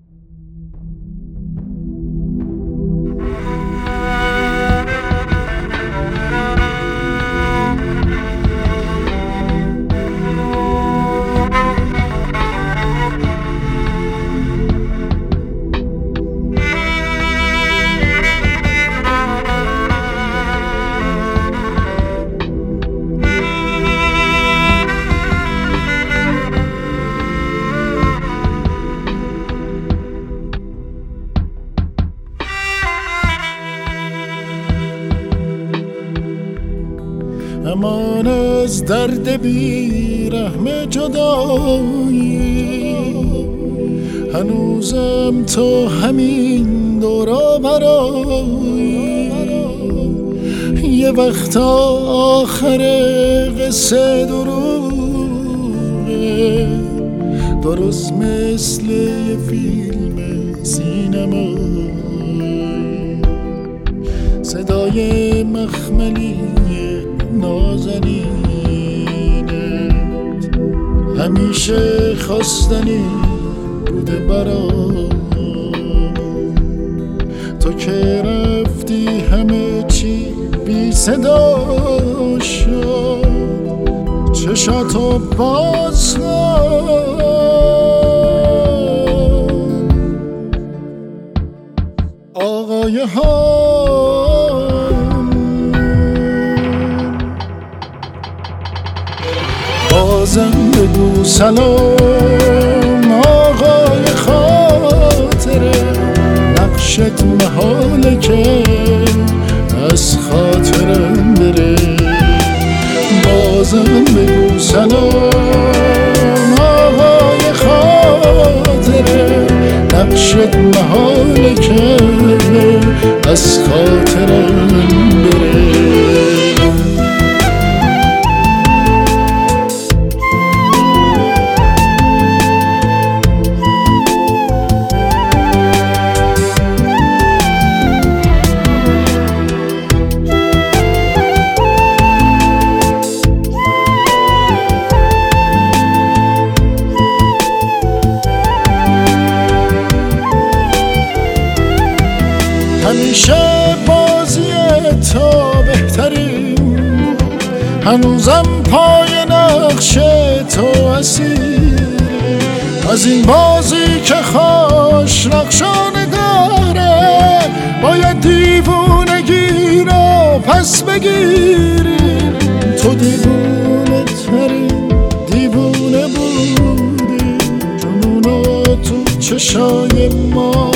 امان از درد بی رحم جدایی، هنوزم تو همین دورا برایی. یه وقت آخر قصه دروغه، درست مثل یه فیلم سینمایی. صدای مخملی نازنینت همیشه خواستنی بوده برام. تو که رفتی همه چی بی صدا شد، چشاتو باز آقای ها. بازم بگو سلام آقای خاطره، نقشت محاله که از خاطرم بره. بازم بگو سلام آقای خاطره، نقشت محاله که از خاطرم بره. همیشه بازی تو بهترین بود، هنوزم پای نقش تو اسیر. از این بازی که خوش نقشانه داره، باید دیوونگی رو پس بگیری. تو دیوونه ترین دیوونه بودی، جنونو تو چشای ما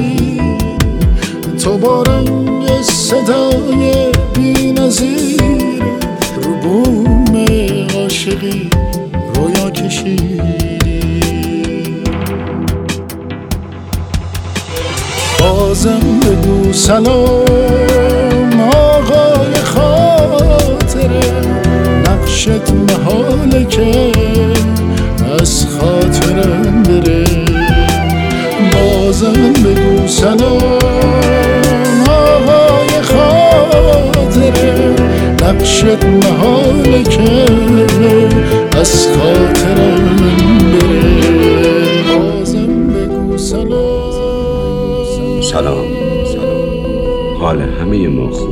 تو با رنگ صدای بی نظیر رو بوم عاشقی رویا کشیدی. بازم بگو سلام آقای خاطره، نقشت محاله که از خاطرم بره. بازم بگو سلام نقشت محاله که از خاطرم بره. بازم بگو سلام. سلام، حال همه ما خوب.